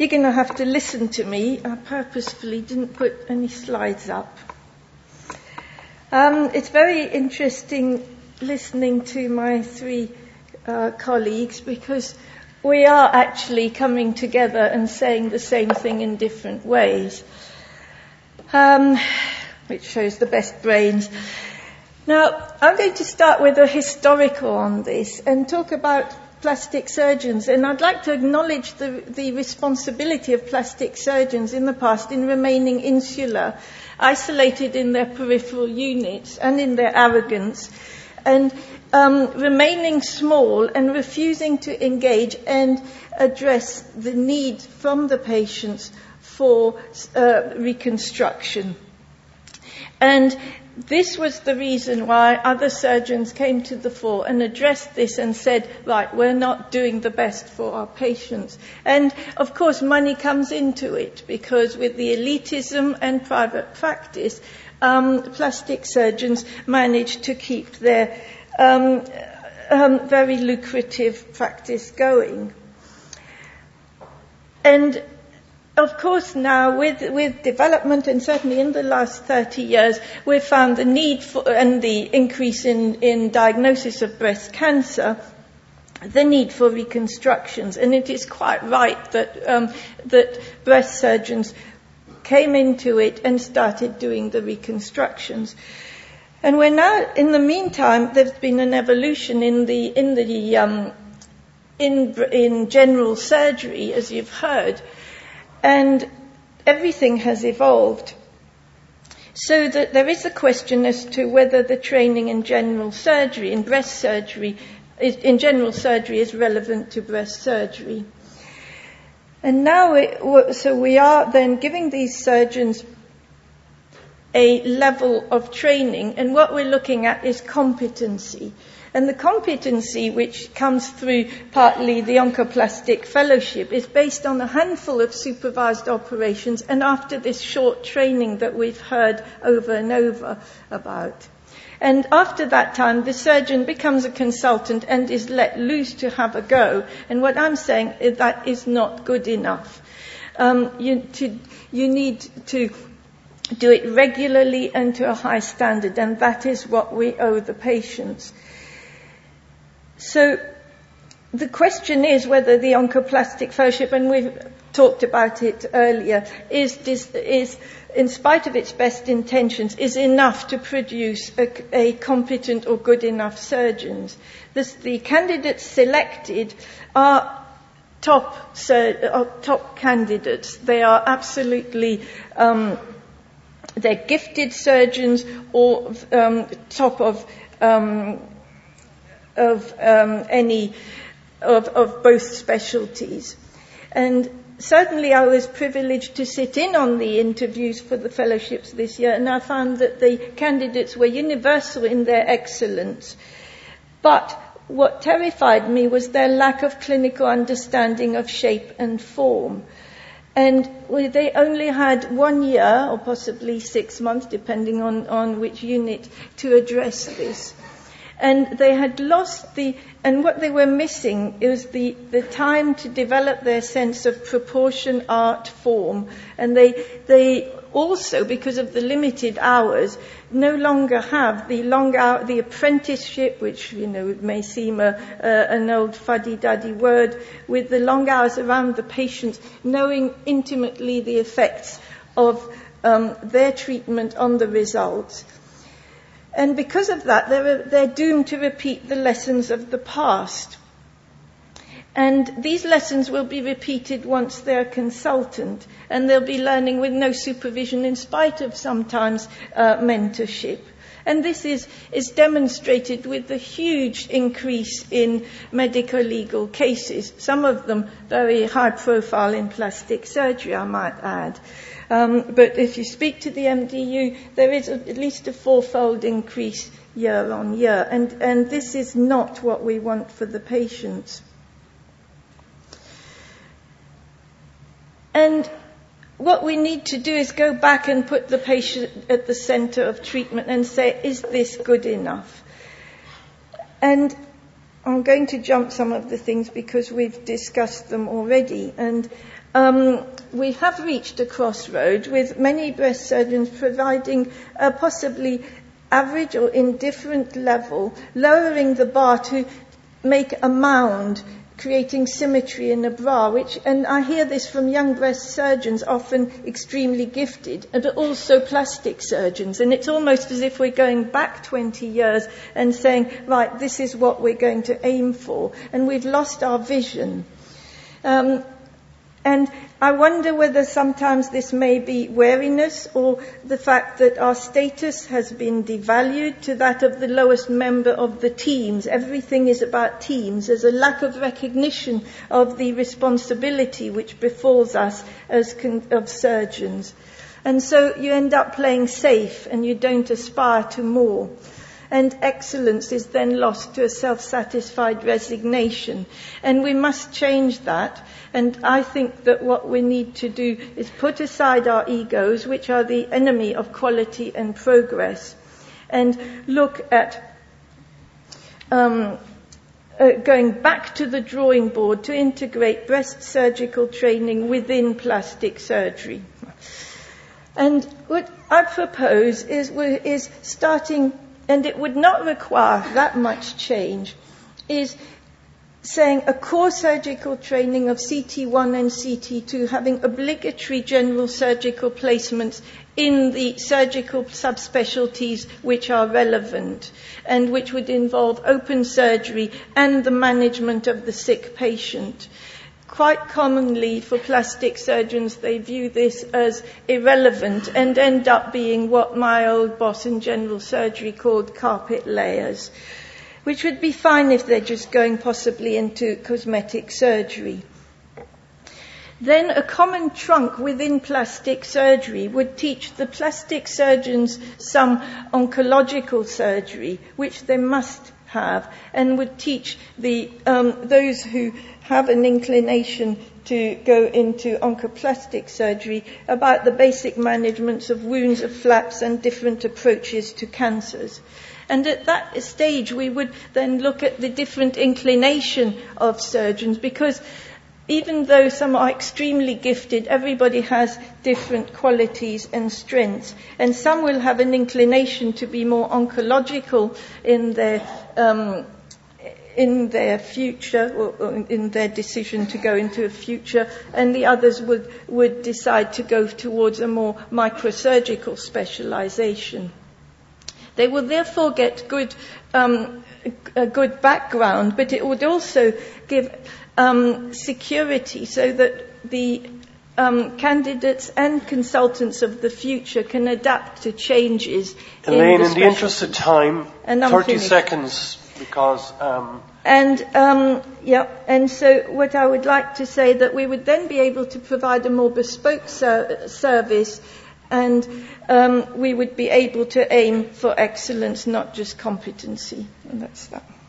You're going to have to listen to me. I purposefully didn't put any slides up. It's very interesting listening to my three colleagues, because we are actually coming together and saying the same thing in different ways, which shows the best brains. Now, I'm going to start with a historical on this and talk about plastic surgeons, and I'd like to acknowledge the responsibility of plastic surgeons in the past in remaining insular, isolated in their peripheral units and in their arrogance, and remaining small and refusing to engage and address the need from the patients for reconstruction. And this was the reason why other surgeons came to the fore and addressed this and said, right, we're not doing the best for our patients. And, of course, money comes into it, because with the elitism and private practice, plastic surgeons managed to keep their very lucrative practice going. And of course, now with development, and certainly in the last 30 years, we've found the need for, and the increase in diagnosis of breast cancer, the need for reconstructions. And it is quite right that breast surgeons came into it and started doing the reconstructions. And we're now, in the meantime, there's been an evolution in general surgery, as you've heard. And everything has evolved, so that there is a question as to whether the training in general surgery, in breast surgery, in general surgery is relevant to breast surgery. And now, so we are then giving these surgeons a level of training, and what we're looking at is competency. And the competency, which comes through partly the Oncoplastic Fellowship, is based on a handful of supervised operations and after this short training that we've heard over and over about. And after that time, the surgeon becomes a consultant and is let loose to have a go. And what I'm saying is that is not good enough. You need to do it regularly and to a high standard, and that is what we owe the patients. So the question is whether the Oncoplastic Fellowship, and we've talked about it earlier, is in spite of its best intentions, is enough to produce a competent or good enough surgeons. The candidates selected are top candidates. They are absolutely they're gifted surgeons, or top of both specialties. And certainly I was privileged to sit in on the interviews for the fellowships this year, and I found that the candidates were universal in their excellence. But what terrified me was their lack of clinical understanding of shape and form. And they only had 1 year, or possibly 6 months, depending on which unit, to address this. And they had lost and what they were missing is the time to develop their sense of proportion, art, form. And they also, because of the limited hours, no longer have the apprenticeship, which, may seem an old fuddy-duddy word, with the long hours around the patients, knowing intimately the effects of their treatment on the results. And because of that, they're doomed to repeat the lessons of the past. And these lessons will be repeated once they're consultant, and they'll be learning with no supervision in spite of sometimes mentorship. And this is demonstrated with the huge increase in medical legal cases, some of them very high profile in plastic surgery, I might add. But if you speak to the MDU, there is at least a 4-fold increase year on year. And this is not what we want for the patients. And what we need to do is go back and put the patient at the center of treatment and say, is this good enough? And I'm going to jump some of the things because we've discussed them already. And we have reached a crossroad with many breast surgeons providing a possibly average or indifferent level, lowering the bar to make a mound, creating symmetry in a bra, and I hear this from young breast surgeons, often extremely gifted, and also plastic surgeons. And it's almost as if we're going back 20 years and saying, right, this is what we're going to aim for. And we've lost our vision. And I wonder whether sometimes this may be wariness or the fact that our status has been devalued to that of the lowest member of the teams. Everything is about teams. There's a lack of recognition of the responsibility which befalls us as of surgeons. And so you end up playing safe and you don't aspire to more. And excellence is then lost to a self-satisfied resignation. And we must change that. And I think that what we need to do is put aside our egos, which are the enemy of quality and progress, and look at going back to the drawing board to integrate breast surgical training within plastic surgery. And what I propose is starting, and it would not require that much change, is saying a core surgical training of CT1 and CT2 having obligatory general surgical placements in the surgical subspecialties which are relevant and which would involve open surgery and the management of the sick patient. Quite commonly for plastic surgeons, they view this as irrelevant and end up being what my old boss in general surgery called carpet layers, which would be fine if they're just going possibly into cosmetic surgery. Then a common trunk within plastic surgery would teach the plastic surgeons some oncological surgery, which they must have, and would teach the those who have an inclination to go into oncoplastic surgery about the basic managements of wounds, of flaps, and different approaches to cancers. And at that stage, we would then look at the different inclination of surgeons, because even though some are extremely gifted, everybody has different qualities and strengths. And some will have an inclination to be more oncological in their future, or in their decision to go into a future, and the others would decide to go towards a more microsurgical specialization. They will therefore get a good background, but it would also give security so that the candidates and consultants of the future can adapt to changes. Elaine, in the interest of time, 30 seconds, because... And so what I would like to say, that we would then be able to provide a more bespoke service, and we would be able to aim for excellence, not just competency. And that's that.